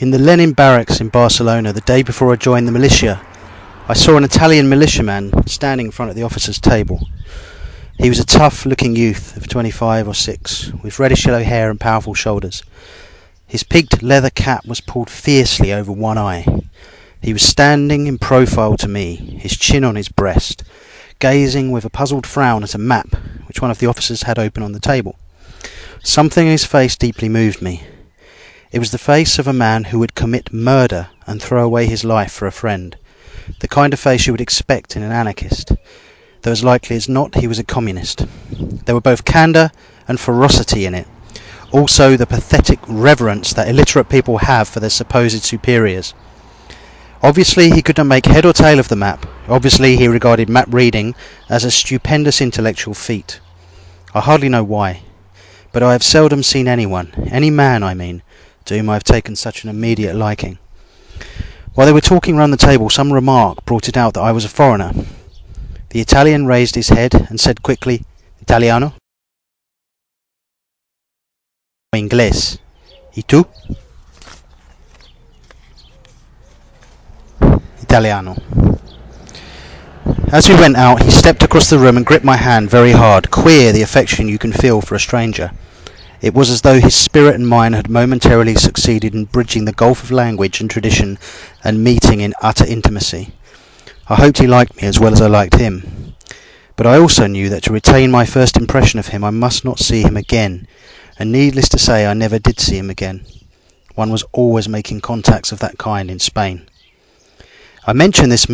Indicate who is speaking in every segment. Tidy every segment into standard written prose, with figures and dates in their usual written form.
Speaker 1: In the Lenin barracks in Barcelona the day before I joined the militia, I saw an Italian militiaman standing in front of the officer's table. He was a tough-looking youth of 25 or 6, with reddish-yellow hair and powerful shoulders. His peaked leather cap was pulled fiercely over one eye. He was standing in profile to me, his chin on his breast, gazing with a puzzled frown at a map which one of the officers had open on the table. Something in his face deeply moved me. It was the face of a man who would commit murder and throw away his life for a friend, the kind of face you would expect in an anarchist, though as likely as not he was a communist. There were both candour and ferocity in it, also the pathetic reverence that illiterate people have for their supposed superiors. Obviously he could not make head or tail of the map. Obviously he regarded map reading as a stupendous intellectual feat. I hardly know why, but I have seldom seen anyone, any man I mean, to whom I have taken such an immediate liking. While they were talking round the table, some remark brought it out that I was a foreigner. The Italian raised his head and said quickly, "Italiano?" "Inglés. ¿Y tú?" "Italiano." As we went out, he stepped across the room and gripped my hand very hard. Queer the affection you can feel for a stranger. It was as though his spirit and mine had momentarily succeeded in bridging the gulf of language and tradition and meeting in utter intimacy. I hoped he liked me as well as I liked him. But I also knew that to retain my first impression of him I must not see him again, and needless to say I never did see him again. One was always making contacts of that kind in Spain. I mention this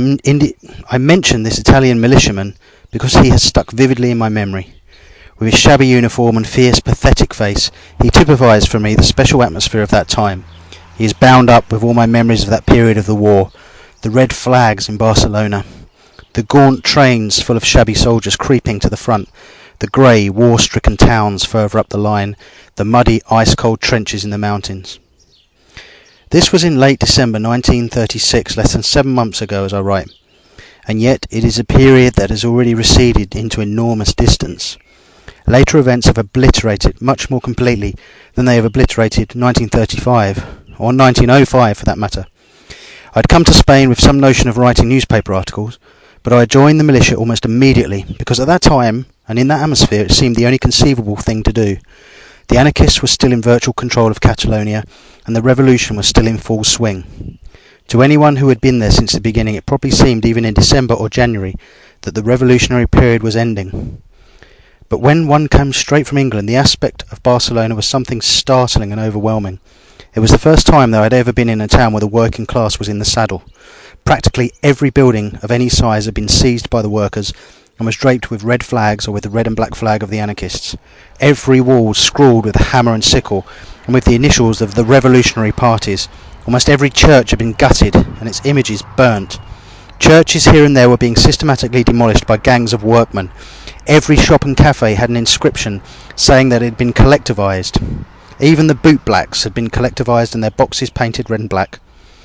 Speaker 1: Italian militiaman because he has stuck vividly in my memory. With his shabby uniform and fierce, pathetic face, he typifies for me the special atmosphere of that time. He is bound up with all my memories of that period of the war, the red flags in Barcelona, the gaunt trains full of shabby soldiers creeping to the front, the grey, war-stricken towns further up the line, the muddy, ice-cold trenches in the mountains. This was in late December 1936, less than 7 months ago as I write, and yet it is a period that has already receded into enormous distance. Later events have obliterated much more completely than they have obliterated 1935, or 1905 for that matter. I had come to Spain with some notion of writing newspaper articles, but I joined the militia almost immediately, because at that time, and in that atmosphere, it seemed the only conceivable thing to do. The anarchists were still in virtual control of Catalonia, and the revolution was still in full swing. To anyone who had been there since the beginning, it probably seemed, even in December or January, that the revolutionary period was ending. But when one came straight from England, the aspect of Barcelona was something startling and overwhelming. It was the first time that I had ever been in a town where the working class was in the saddle. Practically every building of any size had been seized by the workers and was draped with red flags or with the red and black flag of the anarchists. Every wall scrawled with hammer and sickle and with the initials of the revolutionary parties. Almost every church had been gutted and its images burnt. Churches here and there were being systematically demolished by gangs of workmen. Every shop and cafe had an inscription saying that it had been collectivised. Even the bootblacks had been collectivised and their boxes painted red and black.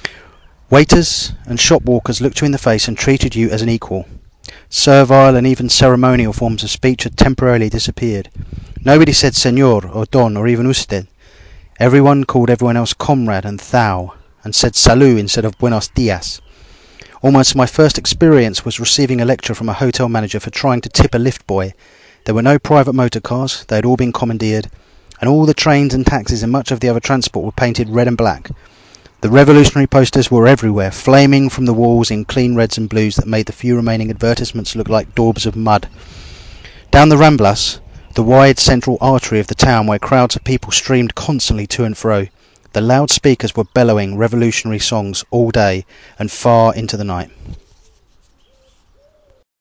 Speaker 1: Waiters and shop walkers looked you in the face and treated you as an equal. Servile and even ceremonial forms of speech had temporarily disappeared. Nobody said señor or don or even usted. Everyone called everyone else comrade and thou, and said salud instead of buenos dias. Almost my first experience was receiving a lecture from a hotel manager for trying to tip a lift boy. There were no private motor cars, they had all been commandeered, and all the trains and taxis and much of the other transport were painted red and black. The revolutionary posters were everywhere, flaming from the walls in clean reds and blues that made the few remaining advertisements look like daubs of mud. Down the Ramblas, the wide central artery of the town where crowds of people streamed constantly to and fro, the loudspeakers were bellowing revolutionary songs all day and far into the night.